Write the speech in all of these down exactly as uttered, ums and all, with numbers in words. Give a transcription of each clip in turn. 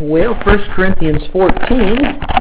Well, First Corinthians fourteen,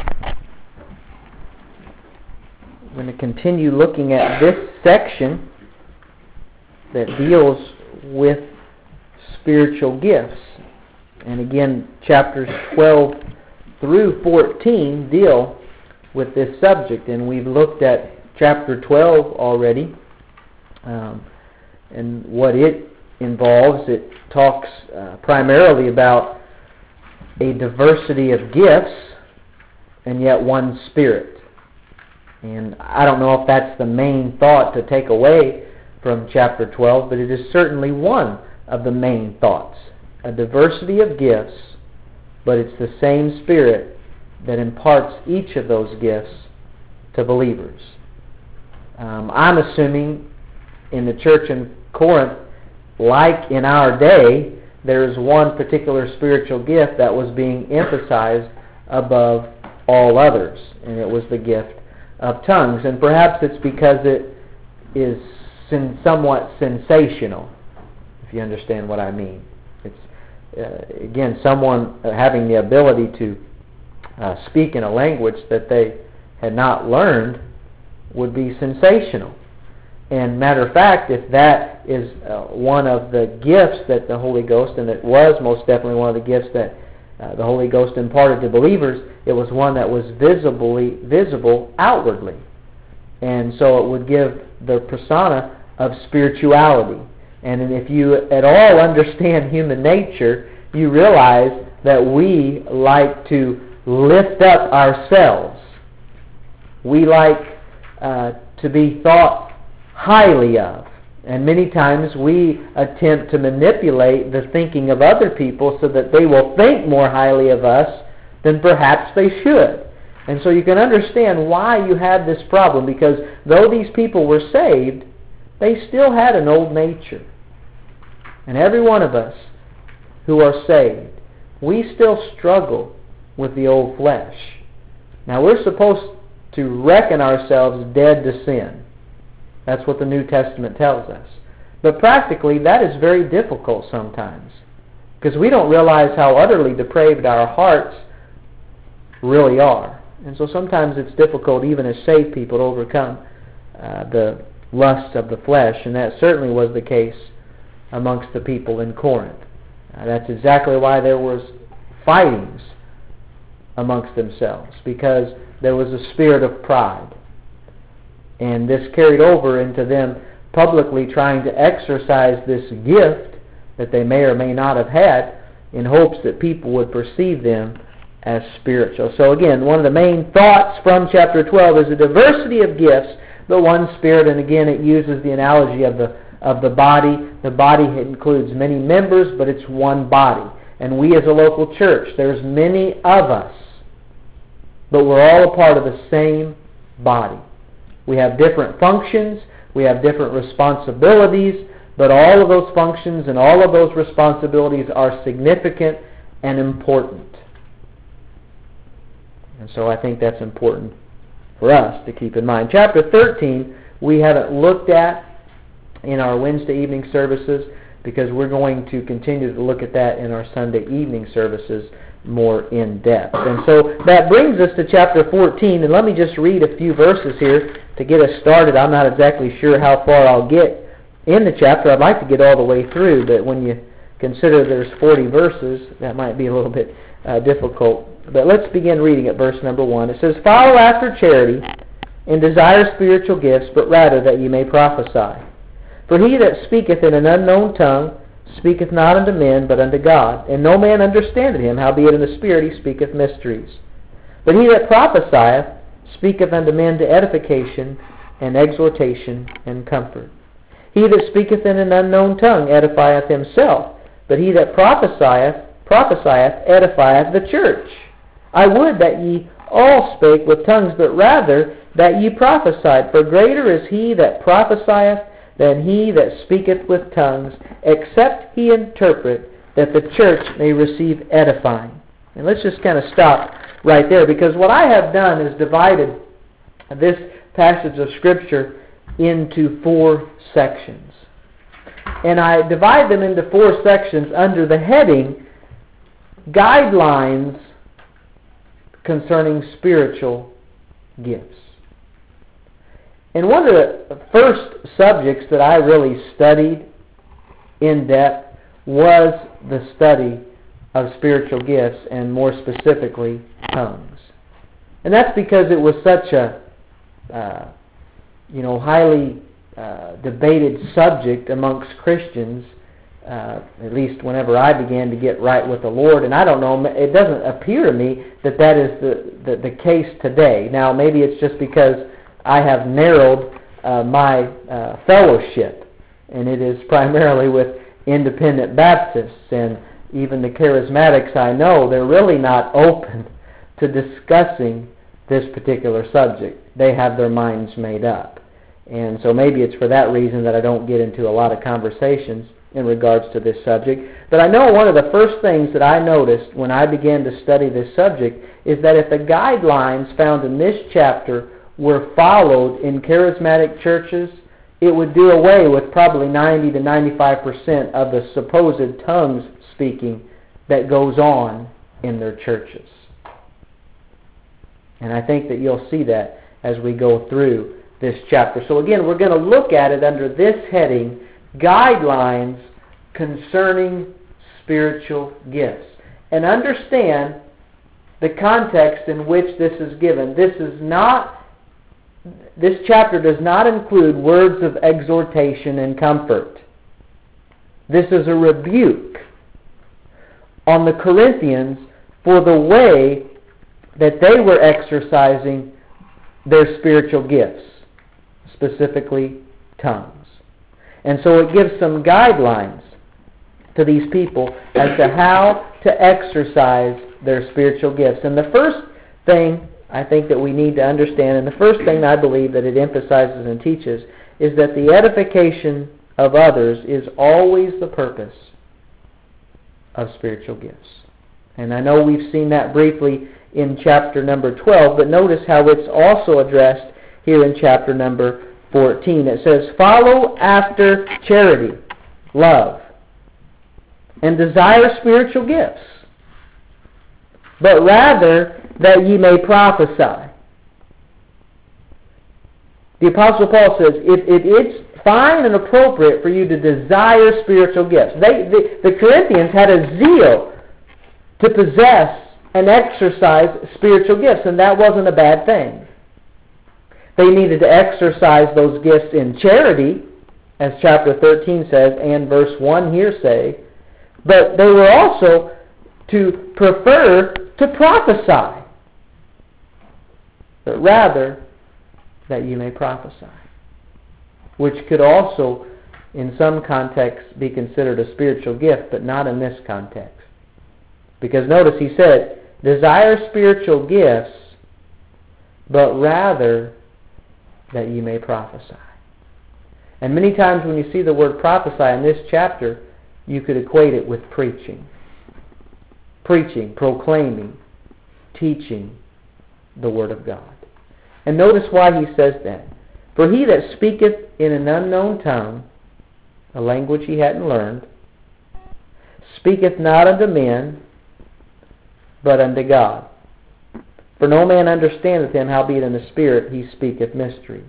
I'm going to continue looking at this section that deals with spiritual gifts. And again, chapters twelve through fourteen deal with this subject. And we've looked at chapter twelve already, um, and what it involves. It talks uh, primarily about a diversity of gifts and yet one Spirit. And I don't know if that's the main thought to take away from chapter twelve, but it is certainly one of the main thoughts. A diversity of gifts, but it's the same Spirit that imparts each of those gifts to believers. Um, I'm assuming in the church in Corinth, like in our day, there's one particular spiritual gift that was being emphasized above all others, and it was the gift of tongues. And perhaps it's because it is sen- somewhat sensational, if you understand what I mean. It's uh, again, someone uh, having the ability to uh, speak in a language that they had not learned would be sensational. And matter of fact, if that is uh, one of the gifts that the Holy Ghost, and it was most definitely one of the gifts that uh, the Holy Ghost imparted to believers, it was one that was visibly visible outwardly. And so it would give the persona of spirituality. And if you at all understand human nature, you realize that we like to lift up ourselves. We like uh, to be thought highly of. And many times we attempt to manipulate the thinking of other people so that they will think more highly of us than perhaps they should. And so you can understand why you had this problem, because though these people were saved, they still had an old nature. And every one of us who are saved, we still struggle with the old flesh. Now we're supposed to reckon ourselves dead to sin. That's what the New Testament tells us. But practically, that is very difficult sometimes, because we don't realize how utterly depraved our hearts really are. And so sometimes it's difficult, even as saved people, to overcome uh, the lusts of the flesh, and that certainly was the case amongst the people in Corinth. Uh, that's exactly why there was fightings amongst themselves, because there was a spirit of pride. And this carried over into them publicly trying to exercise this gift that they may or may not have had in hopes that people would perceive them as spiritual. So again, one of the main thoughts from chapter twelve is a diversity of gifts, but one Spirit. And again, it uses the analogy of the of the body. The body includes many members, but it's one body. And we as a local church, there's many of us, but we're all a part of the same body. We have different functions, we have different responsibilities, but all of those functions and all of those responsibilities are significant and important. And so I think that's important for us to keep in mind. Chapter thirteen we haven't looked at in our Wednesday evening services, because we're going to continue to look at that in our Sunday evening services more in depth. And so that brings us to chapter fourteen, and let me just read a few verses here to get us started. I'm not exactly sure how far I'll get in the chapter. I'd like to get all the way through, but when you consider there's forty verses, that might be a little bit uh, difficult. But let's begin reading at verse number one. It says, "Follow after charity, and desire spiritual gifts, but rather that ye may prophesy. For he that speaketh in an unknown tongue speaketh not unto men, but unto God. And no man understandeth him, howbeit in the Spirit he speaketh mysteries. But he that prophesieth speaketh unto men to edification and exhortation and comfort. He that speaketh in an unknown tongue edifieth himself, but he that prophesieth, prophesieth edifieth the church. I would that ye all spake with tongues, but rather that ye prophesied. For greater is he that prophesieth than he that speaketh with tongues, except he interpret, that the church may receive edifying." And let's just kind of stop right there, because what I have done is divided this passage of Scripture into four sections. And I divide them into four sections under the heading, guidelines concerning spiritual gifts. And one of the first subjects that I really studied in depth was the study of spiritual gifts, and more specifically, tongues. And that's because it was such a, uh, you know, highly uh, debated subject amongst Christians, uh, at least whenever I began to get right with the Lord. And I don't know, it doesn't appear to me that that is the, the, the case today. Now, maybe it's just because I have narrowed uh, my uh, fellowship, and it is primarily with independent Baptists, and even the charismatics I know, they're really not open to discussing this particular subject. They have their minds made up. And so maybe it's for that reason that I don't get into a lot of conversations in regards to this subject. But I know one of the first things that I noticed when I began to study this subject is that if the guidelines found in this chapter were followed in charismatic churches, it would do away with probably ninety to ninety-five percent of the supposed tongues speaking that goes on in their churches. And I think that you'll see that as we go through this chapter. So again, we're going to look at it under this heading, Guidelines Concerning Spiritual Gifts. And understand the context in which this is given. This is not, this chapter does not include words of exhortation and comfort. This is a rebuke on the Corinthians for the way that they were exercising their spiritual gifts, specifically tongues. And so it gives some guidelines to these people as to how to exercise their spiritual gifts. And the first thing I think that we need to understand, and the first thing I believe that it emphasizes and teaches, is that the edification of others is always the purpose of spiritual gifts. And I know we've seen that briefly in chapter number twelve, but notice how it's also addressed here in chapter number fourteen. It says, follow after charity, love, and desire spiritual gifts, but rather that ye may prophesy. The Apostle Paul says, if it, it's fine and appropriate for you to desire spiritual gifts. They, the, the Corinthians had a zeal to possess and exercise spiritual gifts, and that wasn't a bad thing. They needed to exercise those gifts in charity, as chapter thirteen says, and verse one here say, but they were also to prefer to prophesy, but rather that you may prophesy, which could also, in some contexts, be considered a spiritual gift, but not in this context. Because notice he said, desire spiritual gifts, but rather that ye may prophesy. And many times when you see the word prophesy in this chapter, you could equate it with preaching. Preaching, proclaiming, teaching the Word of God. And notice why he says that. For he that speaketh in an unknown tongue, a language he hadn't learned, speaketh not unto men, but unto God. For no man understandeth him, howbeit in the Spirit he speaketh mysteries.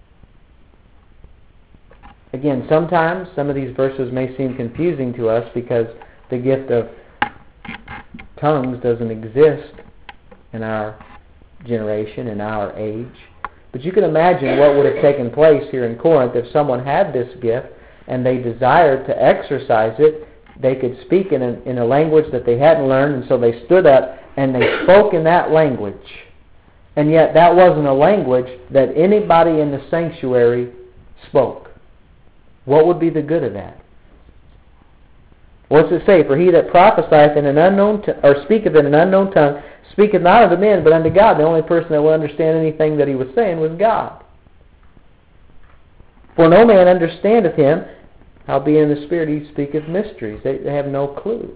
Again, sometimes some of these verses may seem confusing to us because the gift of tongues doesn't exist in our generation, in our age. But you can imagine what would have taken place here in Corinth if someone had this gift and they desired to exercise it. They could speak in a, in a language that they hadn't learned, and so they stood up and they spoke in that language. And yet that wasn't a language that anybody in the sanctuary spoke. What would be the good of that? What's it say? For he that prophesieth in an unknown t- or speaketh in an unknown tongue speaketh not unto men, but unto God. The only person that will understand anything that he was saying was God. For no man understandeth him, howbeit in the Spirit he speaketh mysteries. They, they have no clue.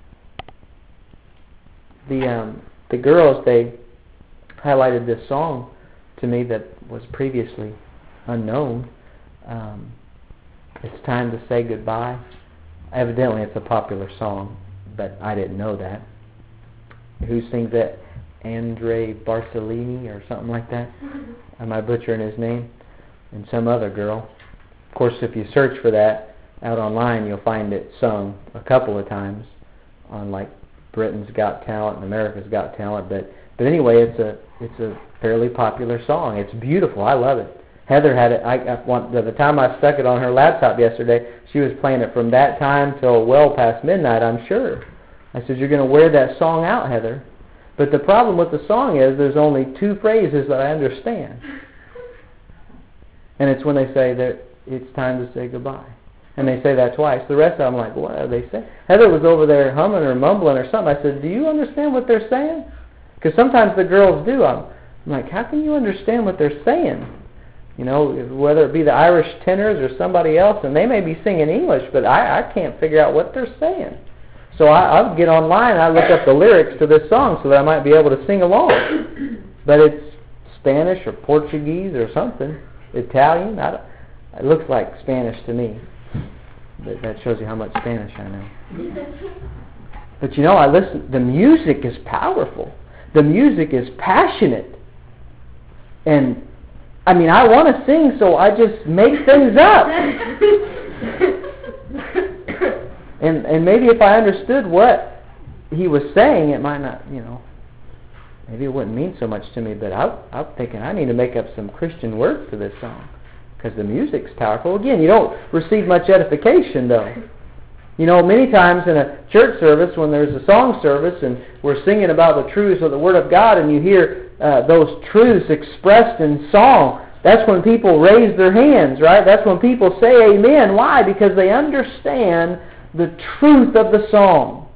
The um, the girls, they highlighted this song to me that was previously unknown. Um, it's time to say goodbye. Evidently it's a popular song, but I didn't know that. who sings that? Andre Barcellini or something like that. Am I butchering his name? And some other girl. Of course, if you search for that out online, you'll find it sung a couple of times on like Britain's Got Talent and America's Got Talent. But but anyway, it's a it's a fairly popular song. It's beautiful. I love it. Heather had it. I, I want, by the time I stuck it on her laptop yesterday, she was playing it from that time till well past midnight, I'm sure. I said, you're going to wear that song out, Heather. But the problem with the song is there's only two phrases that I understand. And it's when they say that it's time to say goodbye. And they say that twice. The rest of them, I'm like, what are they saying? Heather was over there humming or mumbling or something. I said, do you understand what they're saying? Because sometimes the girls do. I'm, I'm like, how can you understand what they're saying? You know, whether it be the Irish tenors or somebody else, and they may be singing English, but I, I can't figure out what they're saying. So I, I'll get online and I look up the lyrics to this song so that I might be able to sing along. But it's Spanish or Portuguese or something, Italian. I don't, it looks like Spanish to me. But that shows you how much Spanish I know. But you know, I listen. The music is powerful. The music is passionate, and I mean, I want to sing, so I just make things up. and and maybe if I understood what he was saying, it might not, you know, maybe it wouldn't mean so much to me. But I, I'm thinking I need to make up some Christian words to this song because the music's powerful. Again, you don't receive much edification, though. You know, many times in a church service, when there's a song service and we're singing about the truths of the Word of God, and you hear uh, those truths expressed in song, that's when people raise their hands, right? That's when people say amen. Why? Because they understand the truth of the song.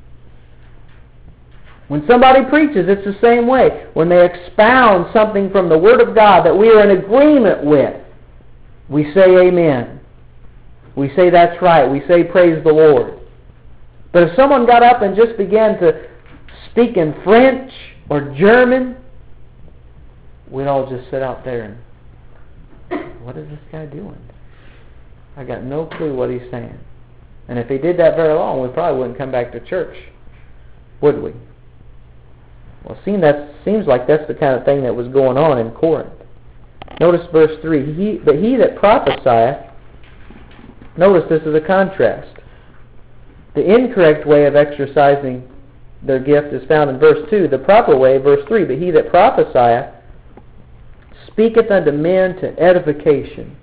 When somebody preaches, it's the same way. When they expound something from the Word of God that we are in agreement with, we say amen. We say that's right. We say praise the Lord. But if someone got up and just began to speak in French or German, we'd all just sit out there and, what is this guy doing? I got no clue what he's saying. And if he did that very long, we probably wouldn't come back to church, would we? Well, seeing that seems like that's the kind of thing that was going on in Corinth. Notice verse three. He, but he that prophesieth, notice this is a contrast. The incorrect way of exercising their gift is found in verse two. The proper way, verse three. But he that prophesieth speaketh unto men to edification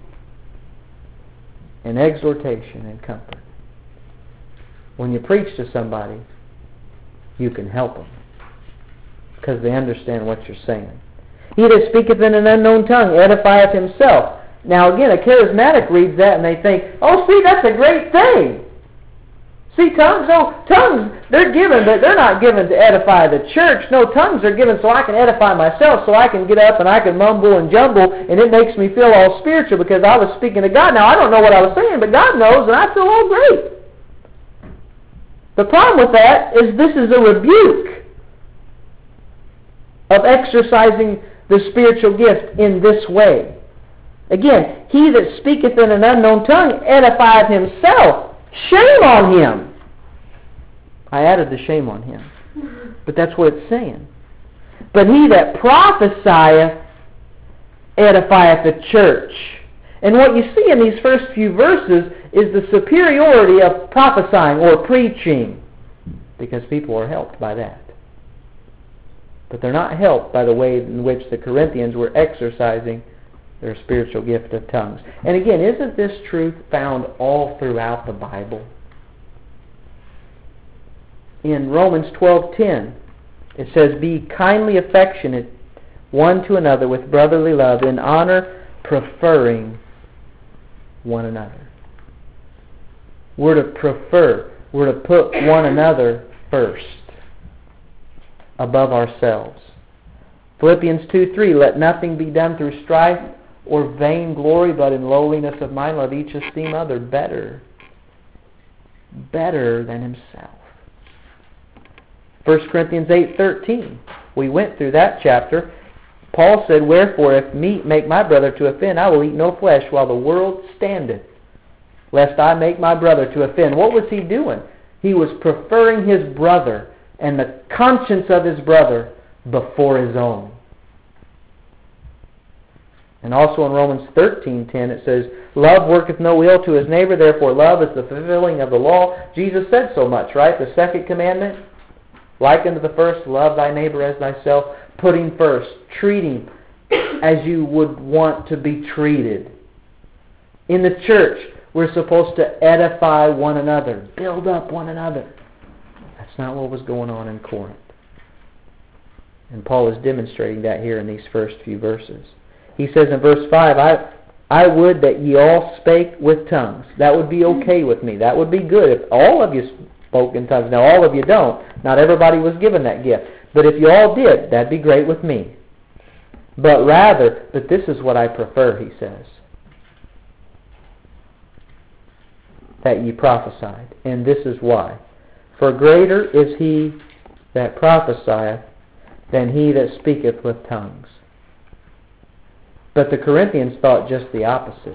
and exhortation and comfort. When you preach to somebody, you can help them because they understand what you're saying. He that speaketh in an unknown tongue edifieth himself. Now again, a charismatic reads that and they think, oh, see, that's a great thing. See, tongues, oh, tongues, they're given, but they're not given to edify the church. No, tongues are given so I can edify myself, so I can get up and I can mumble and jumble, and it makes me feel all spiritual because I was speaking to God. Now, I don't know what I was saying, but God knows, and I feel all great. The problem with that is this is a rebuke of exercising the spiritual gift in this way. Again, he that speaketh in an unknown tongue edifieth himself. Shame on him. I added the shame on him. But that's what it's saying. But he that prophesieth edifieth the church. And what you see in these first few verses is the superiority of prophesying or preaching. Because people are helped by that. But they're not helped by the way in which the Corinthians were exercising their spiritual gift of tongues. And again, isn't this truth found all throughout the Bible? In Romans twelve ten, it says, be kindly affectionate one to another with brotherly love, in honor preferring one another. We're to prefer. We're to put one another first, above ourselves. Philippians two three, let nothing be done through strife or vain glory, but in lowliness of mind let each esteem other better, better than himself. First Corinthians eight thirteen, we went through that chapter. Paul said, wherefore if meat make my brother to offend, I will eat no flesh while the world standeth, lest I make my brother to offend. What was he doing? He was preferring his brother and the conscience of his brother before his own. And also in Romans thirteen ten it says, love worketh no ill to his neighbor, therefore love is the fulfilling of the law. Jesus said so much, right? The second commandment, like unto the first, love thy neighbor as thyself, putting first, treating as you would want to be treated. In the church, we're supposed to edify one another, build up one another. That's not what was going on in Corinth. And Paul is demonstrating that here in these first few verses. He says in verse five, I, I would that ye all spake with tongues. That would be okay with me. That would be good if all of you spoke in tongues. Now all of you don't. Not everybody was given that gift. But if you all did, that'd be great with me. But rather, but this is what I prefer, he says, that ye prophesied. And this is why. For greater is he that prophesieth than he that speaketh with tongues. But the Corinthians thought just the opposite.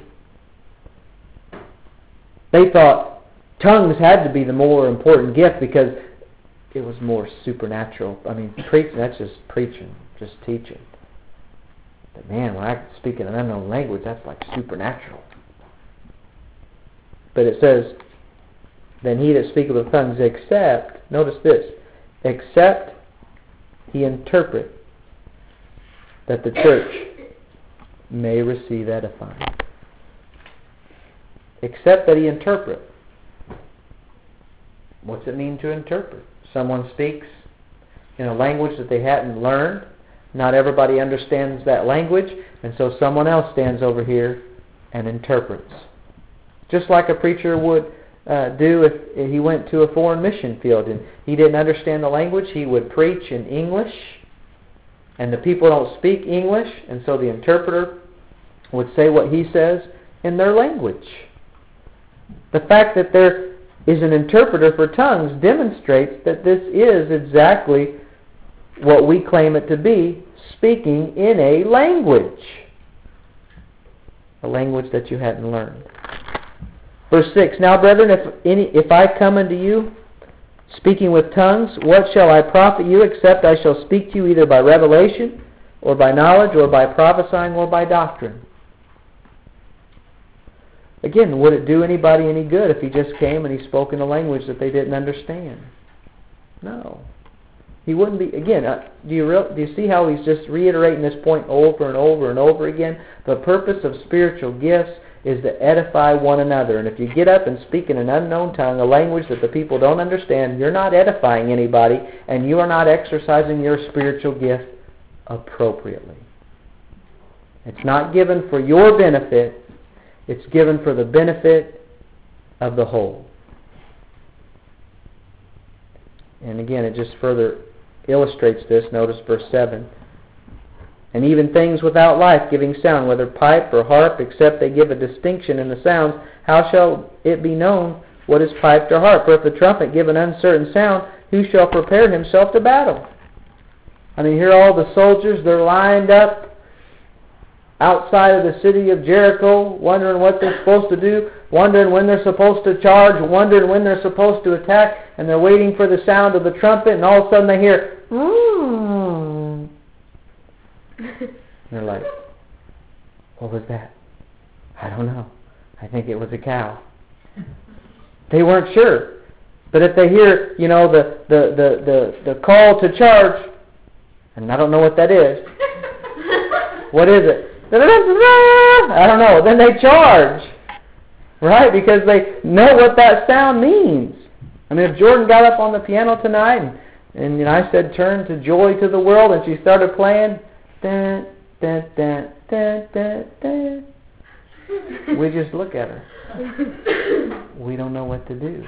They thought tongues had to be the more important gift because it was more supernatural. I mean, preaching, that's just preaching, just teaching. But man, when I speak in an unknown language, that's like supernatural. But it says, then he that speaketh with tongues, except, notice this, except he interpret, that the church may receive edifying. Except that he interpret. What's it mean to interpret? Someone speaks in a language that they hadn't learned. Not everybody understands that language, and so someone else stands over here and interprets. Just like a preacher would uh, do if he went to a foreign mission field and he didn't understand the language, he would preach in English, and the people don't speak English, and so the interpreter would say what he says in their language. The fact that there is an interpreter for tongues demonstrates that this is exactly what we claim it to be, speaking in a language. A language that you hadn't learned. Verse six, now brethren, if any, if I come unto you speaking with tongues, what shall I profit you, except I shall speak to you either by revelation, or by knowledge, or by prophesying, or by doctrine? Again, would it do anybody any good if he just came and he spoke in a language that they didn't understand? No. He wouldn't be, again, uh, do you real, do you see how he's just reiterating this point over and over and over again? The purpose of spiritual gifts is to edify one another. And if you get up and speak in an unknown tongue, a language that the people don't understand, you're not edifying anybody, and you are not exercising your spiritual gift appropriately. It's not given for your benefit. It's given for the benefit of the whole. And again, it just further illustrates this. Notice verse seven. And even things without life giving sound, whether pipe or harp, except they give a distinction in the sounds, how shall it be known what is piped or harp? For if the trumpet give an uncertain sound, who shall prepare himself to battle? I mean, here all the soldiers, they're lined up outside of the city of Jericho, wondering what they're supposed to do, wondering when they're supposed to charge, wondering when they're supposed to attack, and they're waiting for the sound of the trumpet, and all of a sudden they hear, mm. And they're like, what was that? I don't know. I think it was a cow. They weren't sure. But if they hear, you know, the, the, the, the, the call to charge, and I don't know what that is. What is it? I don't know. Then they charge. Right? Because they know what that sound means. I mean, if Jordan got up on the piano tonight and, and you know, I said, turn to Joy to the World, and she started playing, dun, dun, dun, dun, dun, dun. We just look at her. We don't know what to do.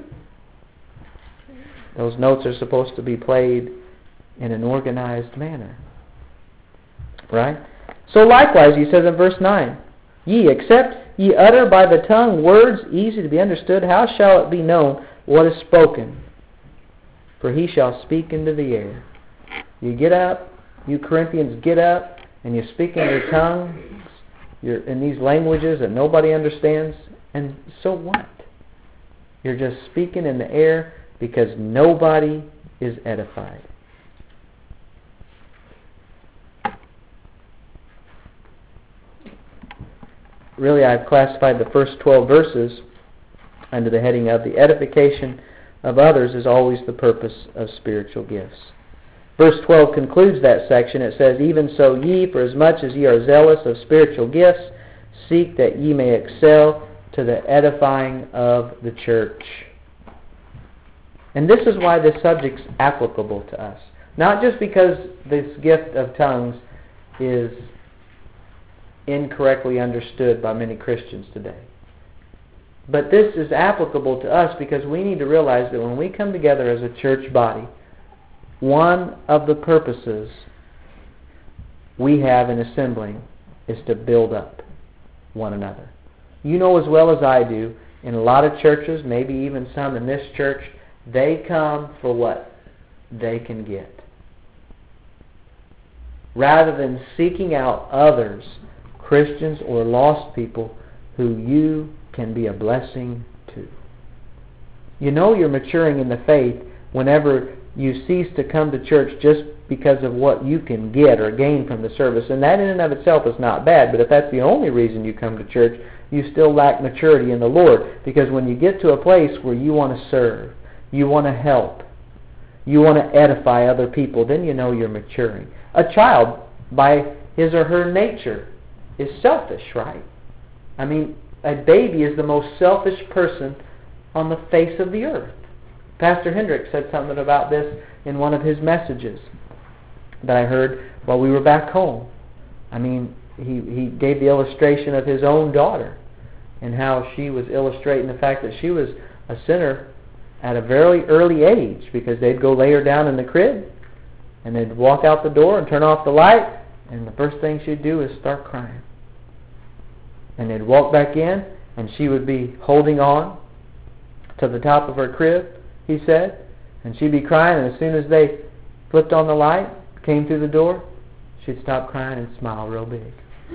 Those notes are supposed to be played in an organized manner. Right? So likewise, he says in verse nine, Ye, except ye utter by the tongue words easy to be understood, how shall it be known what is spoken? For he shall speak into the air. You get up, you Corinthians get up, and you speak in your tongue, you're in these languages that nobody understands, and so what? You're just speaking in the air. because nobody is edified. Really, I've classified the first twelve verses under the heading of the edification of others is always the purpose of spiritual gifts. Verse twelve concludes that section. It says, "Even so ye, for as much as ye are zealous of spiritual gifts, seek that ye may excel to the edifying of the church." And this is why this subject's applicable to us. Not just because this gift of tongues is incorrectly understood by many Christians today. But this is applicable to us because we need to realize that when we come together as a church body, one of the purposes we have in assembling is to build up one another. You know as well as I do, in a lot of churches, maybe even some in this church, they come for what they can get. Rather than seeking out others, Christians or lost people, who you can be a blessing to. You know you're maturing in the faith whenever you cease to come to church just because of what you can get or gain from the service. And that in and of itself is not bad, but if that's the only reason you come to church, you still lack maturity in the Lord. Because when you get to a place where you want to serve, you want to help, you want to edify other people, then you know you're maturing. A child, by his or her nature, is selfish, right? I mean, a baby is the most selfish person on the face of the earth. Pastor Hendricks said something about this in one of his messages that I heard while we were back home. I mean, he, he gave the illustration of his own daughter and how she was illustrating the fact that she was a sinner at a very early age, because they'd go lay her down in the crib and they'd walk out the door and turn off the light, and the first thing she'd do is start crying. And they'd walk back in and she would be holding on to the top of her crib, he said, and she'd be crying, and as soon as they flipped on the light, came through the door, she'd stop crying and smile real big.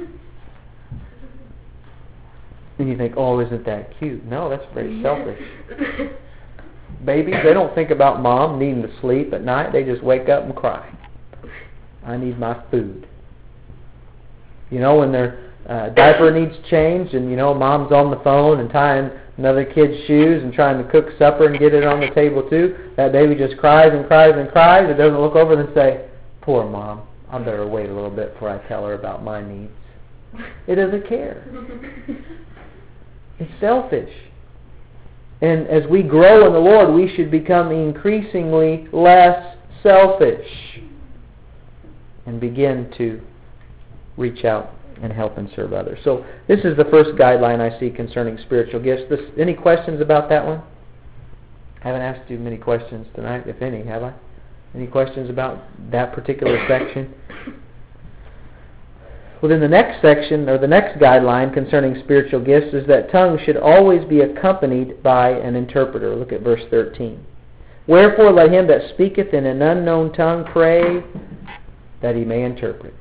And you think, oh, isn't that cute? No, that's very selfish. Babies, they don't think about mom needing to sleep at night. They just wake up and cry. I need my food. You know, when their uh, diaper needs changed and, you know, mom's on the phone and tying another kid's shoes and trying to cook supper and get it on the table too, that baby just cries and cries and cries. It doesn't look over and say, poor mom, I better wait a little bit before I tell her about my needs. It doesn't care. It's selfish. And as we grow in the Lord, we should become increasingly less selfish and begin to reach out and help and serve others. So this is the first guideline I see concerning spiritual gifts. This, any questions about that one? I haven't asked you many questions tonight, if any, have I? Any questions about that particular section? Well, then the next section, or the next guideline concerning spiritual gifts, is that tongues should always be accompanied by an interpreter. Look at verse thirteen. Wherefore let him that speaketh in an unknown tongue pray that he may interpret.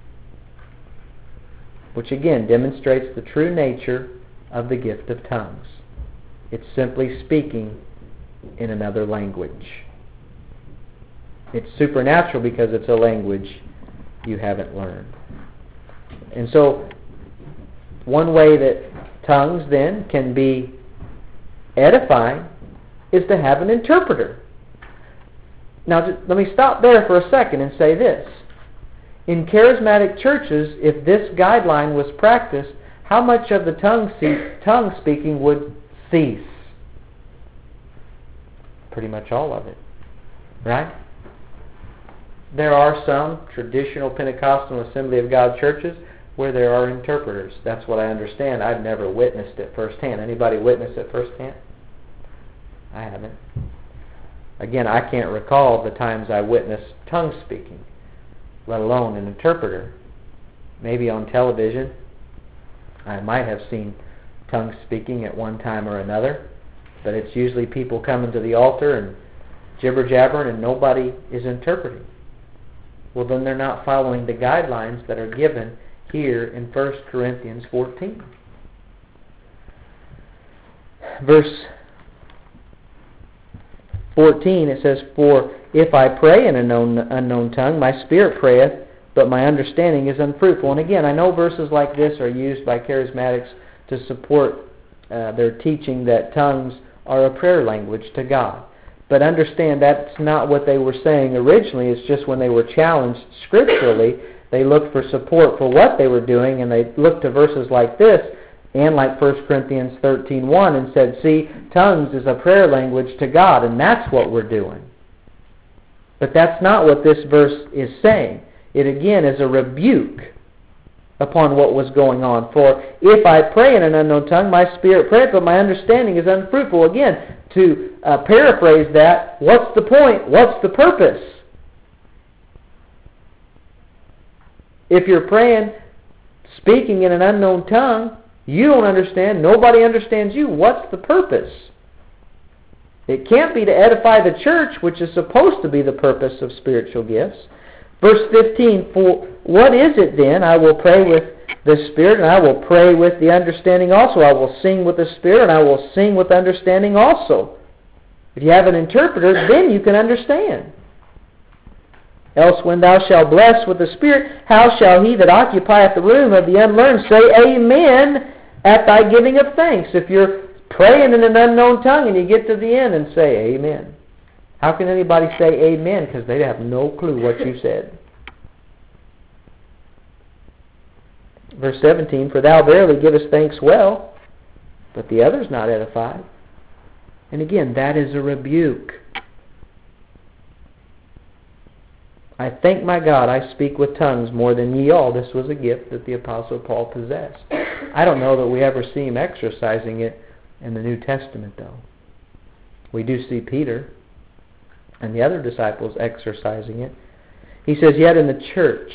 Which again demonstrates the true nature of the gift of tongues. It's simply speaking in another language. It's supernatural because it's a language you haven't learned. And so, one way that tongues then can be edifying is to have an interpreter. Now, just let me stop there for a second and say this. In charismatic churches, if this guideline was practiced, how much of the tongue, ce- tongue speaking would cease? Pretty much all of it. Right? There are some traditional Pentecostal Assembly of God churches where there are interpreters. That's what I understand. I've never witnessed it firsthand. Anybody witnessed it firsthand? I haven't. Again, I can't recall the times I witnessed tongue speaking, let alone an interpreter. Maybe on television, I might have seen tongue speaking at one time or another, but it's usually people coming to the altar and jibber-jabbering and nobody is interpreting. Well, then they're not following the guidelines that are given here in First Corinthians fourteen. Verse fourteen, it says, "For if I pray in an unknown, unknown tongue, my spirit prayeth, but my understanding is unfruitful." And again, I know verses like this are used by charismatics to support uh, their teaching that tongues are a prayer language to God. But understand that's not what they were saying originally. It's just when they were challenged scripturally, they looked for support for what they were doing, and they looked to verses like this and like First Corinthians thirteen one and said, see, tongues is a prayer language to God, and that's what we're doing. But that's not what this verse is saying. It again is a rebuke upon what was going on. For if I pray in an unknown tongue, my spirit prayeth, but my understanding is unfruitful. Again, to uh, paraphrase that, what's the point? What's the purpose? If you're praying, speaking in an unknown tongue, you don't understand, nobody understands you, what's the purpose? It can't be to edify the church, which is supposed to be the purpose of spiritual gifts. Verse fifteen, "For what is it then? I will pray with the Spirit, and I will pray with the understanding also. I will sing with the Spirit, and I will sing with understanding also." If you have an interpreter, then you can understand. "Else when thou shalt bless with the Spirit, how shall he that occupieth the room of the unlearned say, Amen, at thy giving of thanks?" If you're praying in an unknown tongue and you get to the end and say, Amen. How can anybody say amen? Because they have no clue what you said. Verse seventeen, "For thou verily givest thanks well, but the other's not edified." And again, that is a rebuke. "I thank my God I speak with tongues more than ye all." This was a gift that the Apostle Paul possessed. I don't know that we ever see him exercising it in the New Testament, though. We do see Peter and the other disciples exercising it. He says, "Yet in the church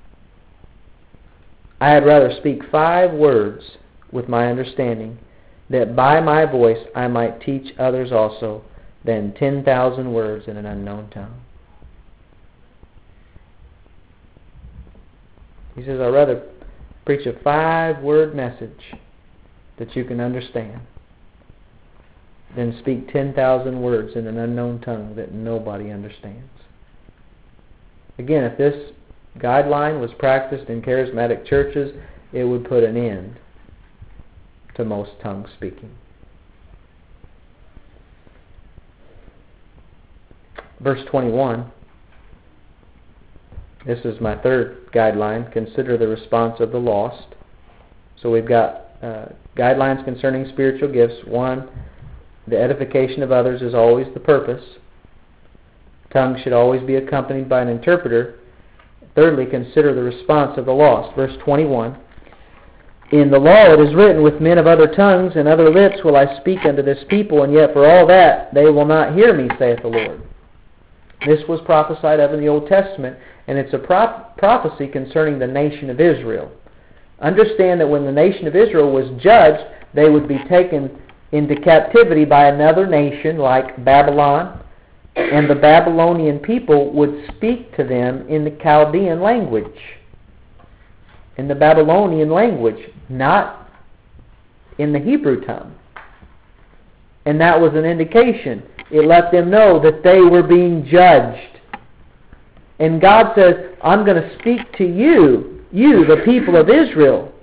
I had rather speak five words with my understanding, that by my voice I might teach others also, than ten thousand words in an unknown tongue." He says, I'd rather preach a five-word message that you can understand than speak ten thousand words in an unknown tongue that nobody understands. Again, if this guideline was practiced in charismatic churches, it would put an end to most tongue speaking. Verse twenty-one. This is my third guideline. Consider the response of the lost. So we've got uh, guidelines concerning spiritual gifts. One, the edification of others is always the purpose. Tongues should always be accompanied by an interpreter. Thirdly, consider the response of the lost. Verse twenty-one. "In the law it is written, with men of other tongues and other lips will I speak unto this people, and yet for all that they will not hear me, saith the Lord." This was prophesied of in the Old Testament, and it's a pro- prophecy concerning the nation of Israel. Understand that when the nation of Israel was judged, they would be taken into captivity by another nation like Babylon, and the Babylonian people would speak to them in the Chaldean language. In the Babylonian language, not in the Hebrew tongue. And that was an indication. It let them know that they were being judged. And God says, I'm going to speak to you, you, the people of Israel,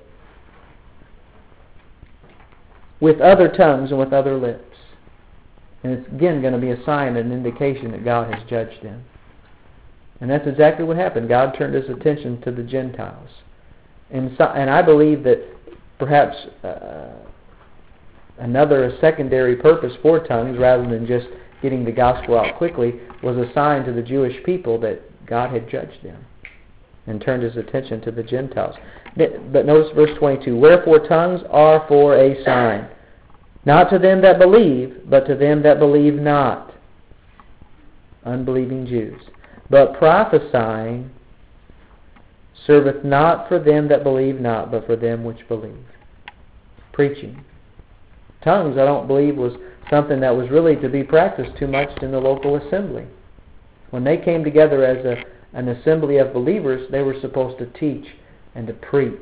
with other tongues and with other lips. And it's again going to be a sign and an indication that God has judged them. And that's exactly what happened. God turned His attention to the Gentiles. And so, and I believe that perhaps uh, another a secondary purpose for tongues, rather than just getting the gospel out quickly, was a sign to the Jewish people that God had judged them and turned His attention to the Gentiles. But notice verse twenty-two, "Wherefore tongues are for a sign, not to them that believe, but to them that believe not," unbelieving Jews. "But prophesying serveth not for them that believe not, but for them which believe." Preaching. Tongues, I don't believe, was something that was really to be practiced too much in the local assembly. When they came together as a, an assembly of believers, they were supposed to teach and to preach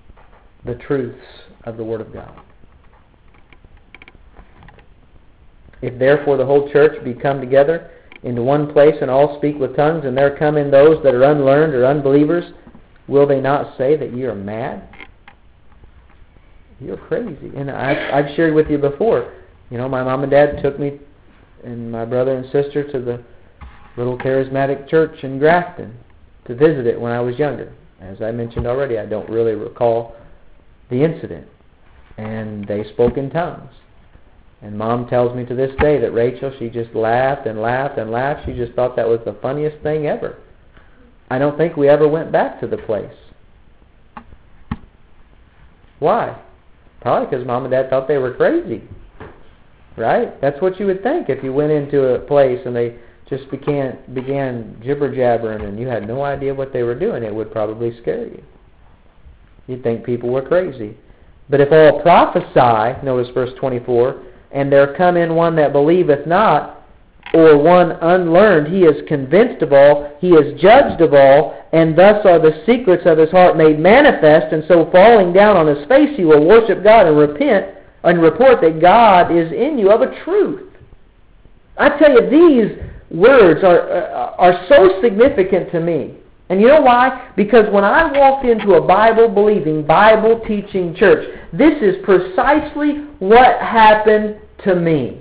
the truths of the Word of God. If therefore the whole church be come together into one place, and all speak with tongues, and there come in those that are unlearned or unbelievers, will they not say that ye are mad? You're crazy. And I've, I've shared with you before, you know, my mom and dad took me and my brother and sister to the little charismatic church in Grafton to visit it when I was younger. As I mentioned already, I don't really recall the incident. And they spoke in tongues. And Mom tells me to this day that Rachel, she just laughed and laughed and laughed. She just thought that was the funniest thing ever. I don't think we ever went back to the place. Why? Probably because Mom and Dad thought they were crazy. Right? That's what you would think if you went into a place and they just began, began jibber-jabbering and you had no idea what they were doing. It would probably scare you. You'd think people were crazy. But if all prophesy, notice verse twenty-four, and there come in one that believeth not, or one unlearned, he is convinced of all, he is judged of all, and thus are the secrets of his heart made manifest, and so falling down on his face he will worship God and repent, and report that God is in you of a truth. I tell you, these words are, are so significant to me. And you know why? Because when I walked into a Bible-believing, Bible-teaching church, this is precisely what happened to me.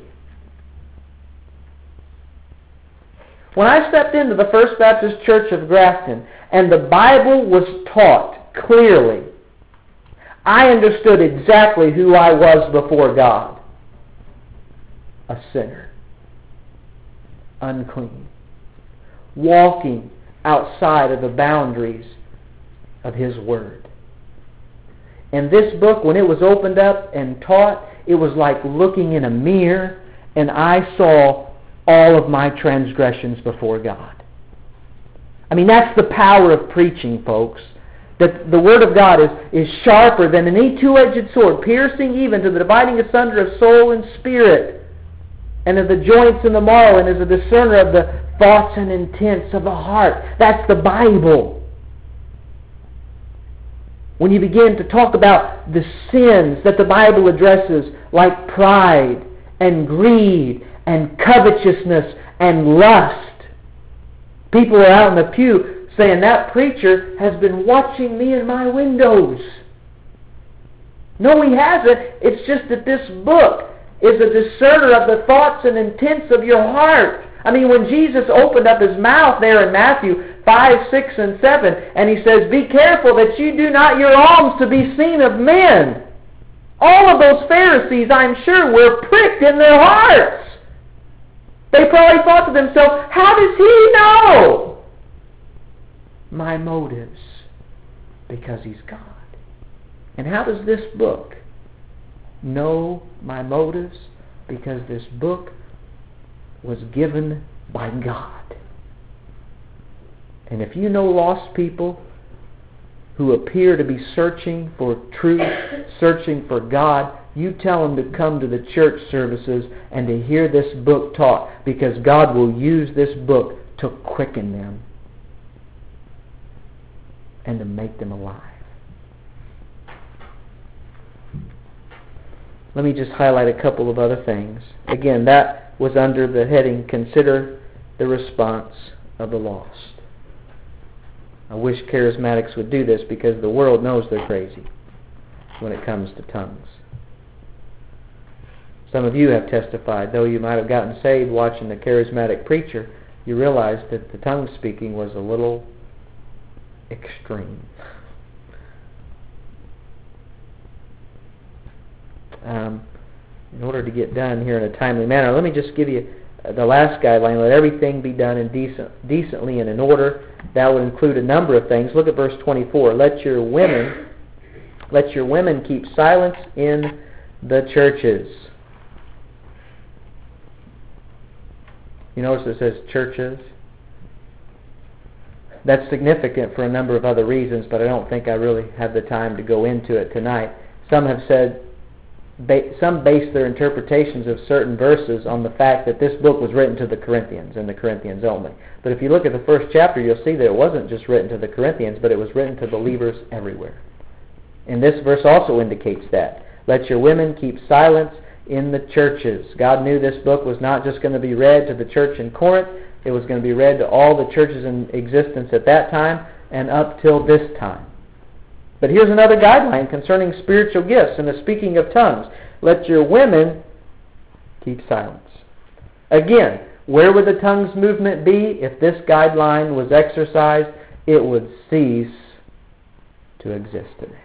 When I stepped into the First Baptist Church of Grafton and the Bible was taught clearly, I understood exactly who I was before God. A sinner. Unclean. Walking outside of the boundaries of His Word. And this book, when it was opened up and taught, it was like looking in a mirror, and I saw all of my transgressions before God. I mean, that's the power of preaching, folks. That the Word of God is, is sharper than any two-edged sword, piercing even to the dividing asunder of soul and spirit, and of the joints and the marrow, and is a discerner of the thoughts and intents of the heart. That's the Bible. When you begin to talk about the sins that the Bible addresses, like pride and greed and covetousness and lust, people are out in the pew saying, that preacher has been watching me in my windows. No, he hasn't. It's just that this book is a discerner of the thoughts and intents of your heart. I mean, when Jesus opened up His mouth there in Matthew five, six, and seven, and He says, be careful that you do not your alms to be seen of men. All of those Pharisees, I'm sure, were pricked in their hearts. They probably thought to themselves, how does He know my motives? Because He's God. And how does this book know my motives? Because this book was given by God. And if you know lost people who appear to be searching for truth, searching for God, you tell them to come to the church services and to hear this book taught, because God will use this book to quicken them and to make them alive. Let me just highlight a couple of other things. Again, that was under the heading, Consider the Response of the Lost. I wish charismatics would do this, because the world knows they're crazy when it comes to tongues. Some of you have testified, though you might have gotten saved watching the charismatic preacher, you realized that the tongue speaking was a little extreme. Um, in order to get done here in a timely manner, let me just give you the last guideline. Let everything be done in decent, decently and in order. That would include a number of things. Look at verse twenty-four. Let your women, let your women keep silence in the churches. You notice it says churches. That's significant for a number of other reasons, but I don't think I really have the time to go into it tonight. Some have said, some base their interpretations of certain verses on the fact that this book was written to the Corinthians and the Corinthians only. But if you look at the first chapter, you'll see that it wasn't just written to the Corinthians, but it was written to believers everywhere. And this verse also indicates that. Let your women keep silence in the churches. God knew this book was not just going to be read to the church in Corinth. It was going to be read to all the churches in existence at that time and up till this time. But here's another guideline concerning spiritual gifts and the speaking of tongues. Let your women keep silence. Again, where would the tongues movement be if this guideline was exercised? It would cease to exist today.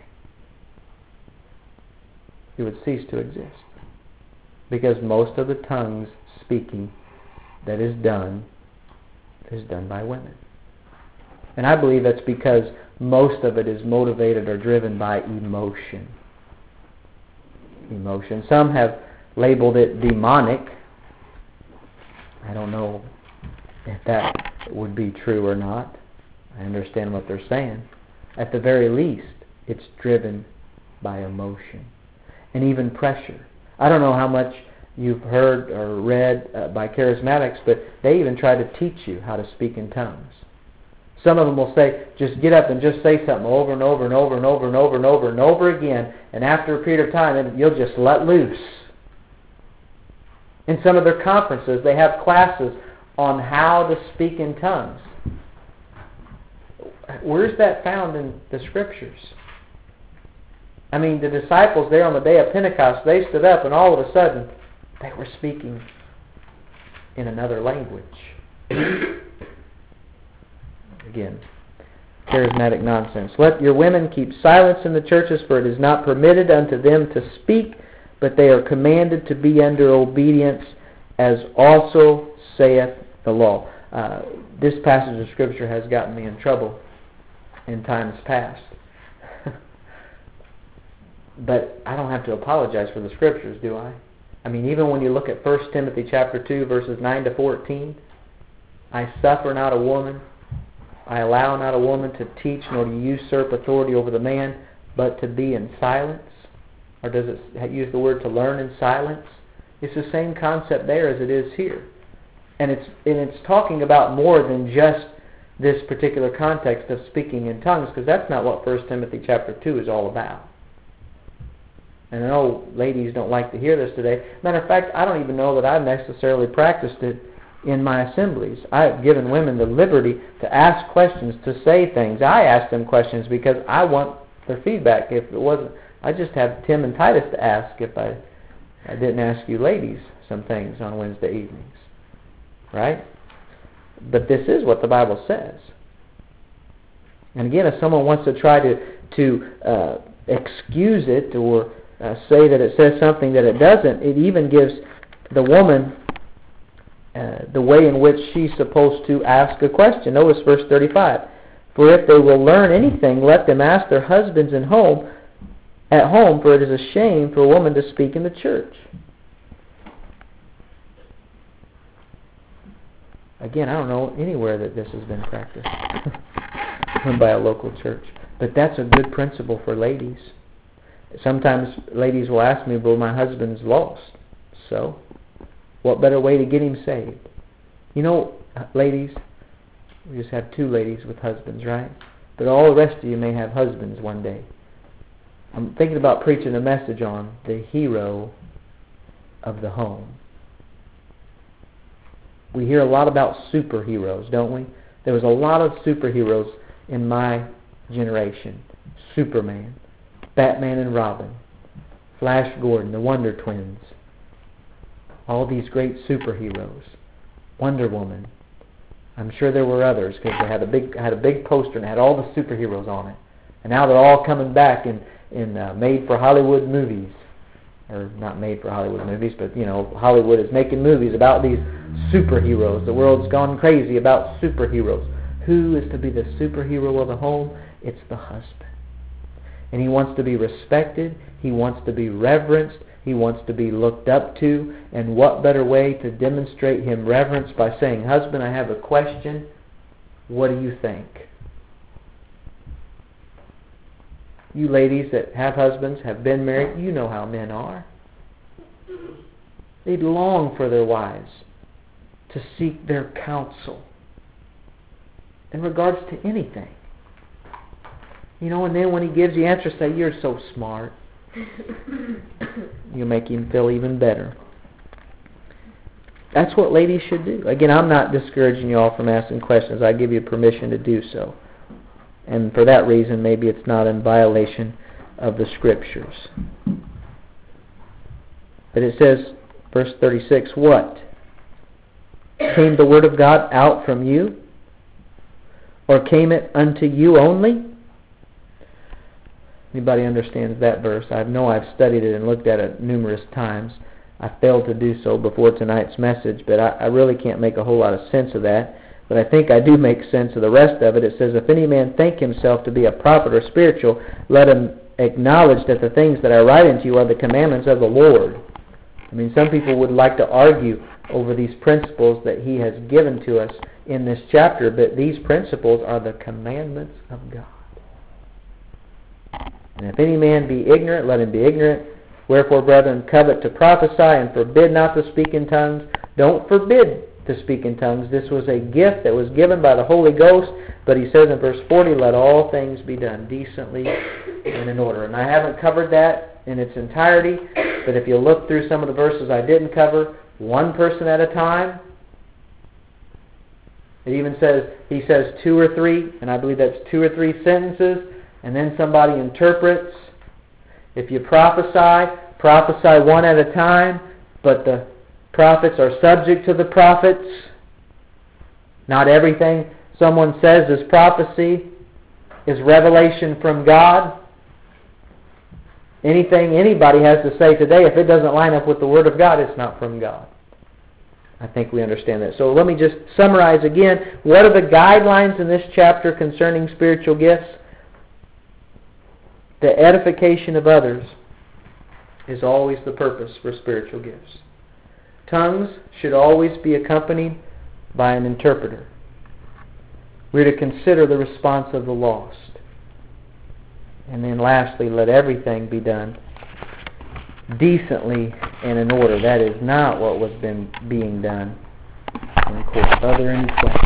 It would cease to exist. Because most of the tongues speaking that is done is done by women. And I believe that's because most of it is motivated or driven by emotion. Emotion. Some have labeled it demonic. I don't know if that would be true or not. I understand what they're saying. At the very least, it's driven by emotion and even pressure. I don't know how much you've heard or read uh, by charismatics, but they even try to teach you how to speak in tongues. Some of them will say, just get up and just say something over and over and over and over and over and over and over again, and after a period of time, you'll just let loose. In some of their conferences, they have classes on how to speak in tongues. Where's that found in the Scriptures? I mean, the disciples there on the day of Pentecost, they stood up and all of a sudden, they were speaking in another language. Again, charismatic nonsense. Let your women keep silence in the churches, for it is not permitted unto them to speak, but they are commanded to be under obedience, as also saith the law. Uh, this passage of Scripture has gotten me in trouble in times past. But I don't have to apologize for the Scriptures, do I? I mean, even when you look at First Timothy chapter two, verses nine to fourteen, I suffer not a woman, I allow not a woman to teach nor to usurp authority over the man, but to be in silence. Or does it use the word to learn in silence? It's the same concept there as it is here. And it's and it's talking about more than just this particular context of speaking in tongues, because that's not what First Timothy chapter two is all about. And I know ladies don't like to hear this today. Matter of fact, I don't even know that I've necessarily practiced it in my assemblies. I've given women the liberty to ask questions, to say things. I ask them questions because I want their feedback. If it wasn't, I just have Tim and Titus to ask if I, I didn't ask you ladies some things on Wednesday evenings. Right? But this is what the Bible says. And again, if someone wants to try to, to uh, excuse it or uh, say that it says something that it doesn't, it even gives the woman uh, the way in which she's supposed to ask a question. Notice verse thirty-five. For if they will learn anything, let them ask their husbands in home, at home, for it is a shame for a woman to speak in the church. Again, I don't know anywhere that this has been practiced by a local church. But that's a good principle for ladies. Sometimes ladies will ask me, well, my husband's lost. So, what better way to get him saved? You know, ladies, we just have two ladies with husbands, right? But all the rest of you may have husbands one day. I'm thinking about preaching a message on the hero of the home. We hear a lot about superheroes, don't we? There was a lot of superheroes in my generation. Superman, Batman and Robin, Flash Gordon, the Wonder Twins. All these great superheroes. Wonder Woman. I'm sure there were others because they had a big had a big poster and had all the superheroes on it. And now they're all coming back in in uh, made-for-Hollywood movies. Or not made-for-Hollywood movies, but, you know, Hollywood is making movies about these superheroes. The world's gone crazy about superheroes. Who is to be the superhero of the home? It's the husband. And he wants to be respected. He wants to be reverenced. He wants to be looked up to. And what better way to demonstrate him reverence by saying, husband, I have a question. What do you think? You ladies that have husbands, have been married, you know how men are. They long for their wives to seek their counsel in regards to anything. You know, and then when he gives the answer, say, you're so smart. You'll make him feel even better. That's what ladies should do. Again, I'm not discouraging you all from asking questions. I give you permission to do so. And for that reason, maybe it's not in violation of the Scriptures. But it says, verse thirty-six, what? Came the Word of God out from you? Or came it unto you only? Anybody understands that verse? I know I've studied it and looked at it numerous times. I failed to do so before tonight's message, but I, I really can't make a whole lot of sense of that. But I think I do make sense of the rest of it. It says, if any man think himself to be a prophet or spiritual, let him acknowledge that the things that I write unto you are the commandments of the Lord. I mean, some people would like to argue over these principles that he has given to us in this chapter, but these principles are the commandments of God. And if any man be ignorant, let him be ignorant. Wherefore, brethren, covet to prophesy, and forbid not to speak in tongues. Don't forbid to speak in tongues. This was a gift that was given by the Holy Ghost, but he says in verse forty, let all things be done decently and in order. And I haven't covered that in its entirety, but if you look through some of the verses I didn't cover, one person at a time. It even says, he says two or three, and I believe that's two or three sentences, and then somebody interprets. If you prophesy, prophesy one at a time, but the prophets are subject to the prophets. Not everything someone says is prophecy, is revelation from God. Anything anybody has to say today, if it doesn't line up with the Word of God, it's not from God. I think we understand that. So let me just summarize again. What are the guidelines in this chapter concerning spiritual gifts? The edification of others is always the purpose for spiritual gifts. Tongues should always be accompanied by an interpreter. We're to consider the response of the lost. And then lastly, let everything be done decently and in order. That is not what was been being done. And of course, are there any questions?